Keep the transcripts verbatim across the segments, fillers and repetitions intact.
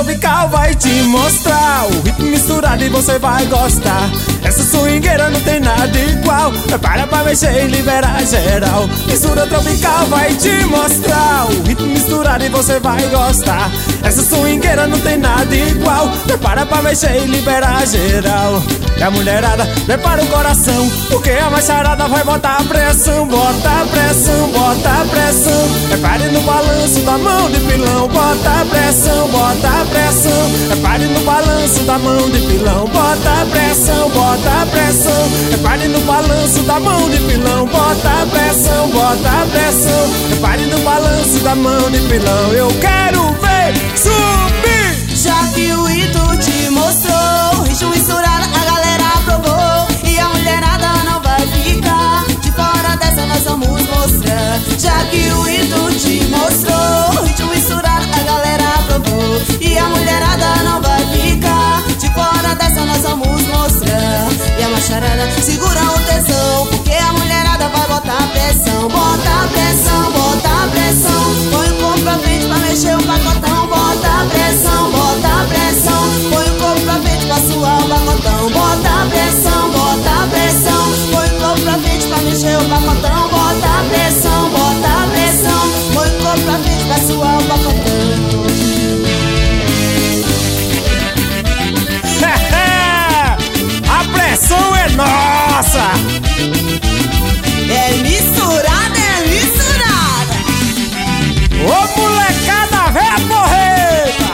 tropical vai te mostrar o ritmo misturado e você vai gostar. Essa swingueira não tem nada igual. Prepara pra mexer e liberar geral. Mistura tropical vai te mostrar o ritmo misturado e você vai gostar. Essa swingueira não tem nada igual. Prepara pra mexer e liberar geral. E a mulherada prepara o coração, porque a macharada vai botar pressão. Bota pressão, bota pressão. Prepare no balanço da mão de pilão. Bota pressão, bota pressão. Prepare no balanço da mão de pilão. Bota pressão, bota pressão. Prepare no balanço da mão de pilão. Bota pressão, bota pressão. Prepare no balanço da mão de pilão. Eu quero ver subir. Já que o Ito te mostrou, ritmo misturado a galera aprovou. E a mulherada não vai ficar de fora dessa, nós vamos mostrar. Já que o Ito te mostrou, ritmo misturado a galera aprovou. E a mulherada não vai ficar de fora dessa, nós vamos mostrar. E a macharada segura o tesão, porque a mulherada vai botar pressão. Bota pressão, bota pressão. Põe o corpo pra frente pra mexer o pacotão. Bota pressão, bota pressão. Põe o corpo pra frente pra suar o pacotão. Bota pressão, bota pressão. Põe o corpo pra frente pra mexer o pacotão. Bota pressão, bota pressão. Põe o corpo pra frente pra suar o pacotão. A pressão é nossa. É misturada, é misturada. Ô molecada, vem a porreta.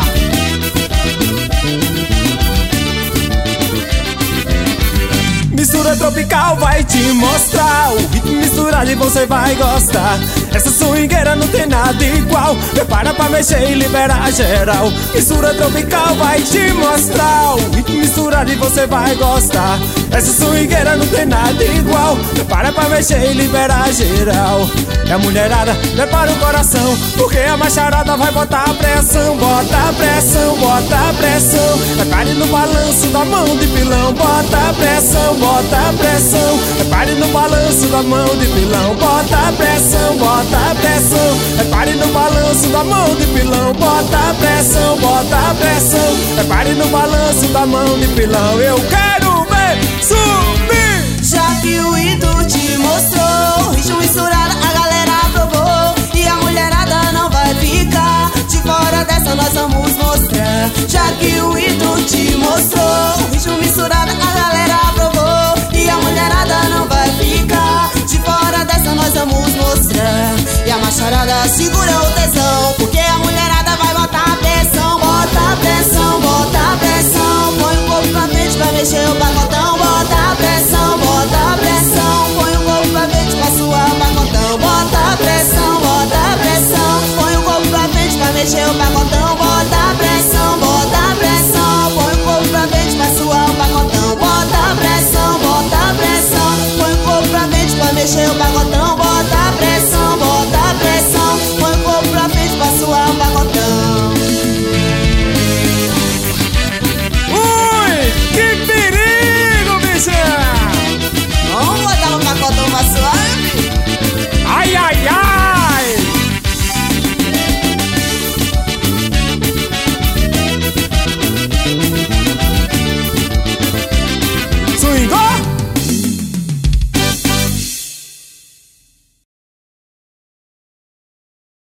Mistura tropical vai te mostrar o ritmo misturado e você vai gostar. Essa swingueira não tem nada igual. Prepara pra mexer e liberar geral. Mistura tropical vai te mostrar o ritmo misturado e você vai gostar. Essa swingueira não tem nada igual. Prepara pra mexer e liberar geral. E a mulherada prepara o coração, porque a macharada vai botar pressão. Bota pressão, bota pressão. Prepare no balanço da mão de pilão. Bota pressão, bota pressão. Prepare no balanço da mão de pilão. Bota pressão, bota pressão. Prepare no balanço da mão de pilão. Bota pressão, bota pressão. Prepare no balanço da mão de pilão. Eu quero ver subir. Já que o Ito te mostrou, ritmo misturado a galera aprovou. E a mulherada não vai ficar de fora dessa, nós vamos mostrar. Já que o Ito te mostrou, ritmo misturado a galera aprovou. E a mulherada não vai ficar de fora dessa, nós vamos mostrar. E a macharada segura o tesão, porque a mulherada vai botar pressão. Bota pressão, bota pressão. Põe o corpo pra frente pra mexer o pacotão. Bota pressão, bota pressão. Põe o corpo pra frente pra suar o pacotão. Bota pressão, bota pressão. Põe o corpo pra frente pra mexer o pacotão. Bota pressão, bota pressão. Põe o corpo pra frente pra suar o pacotão. Bota pressão, bota pressão. Põe o corpo pra frente pra mexer o pacotão.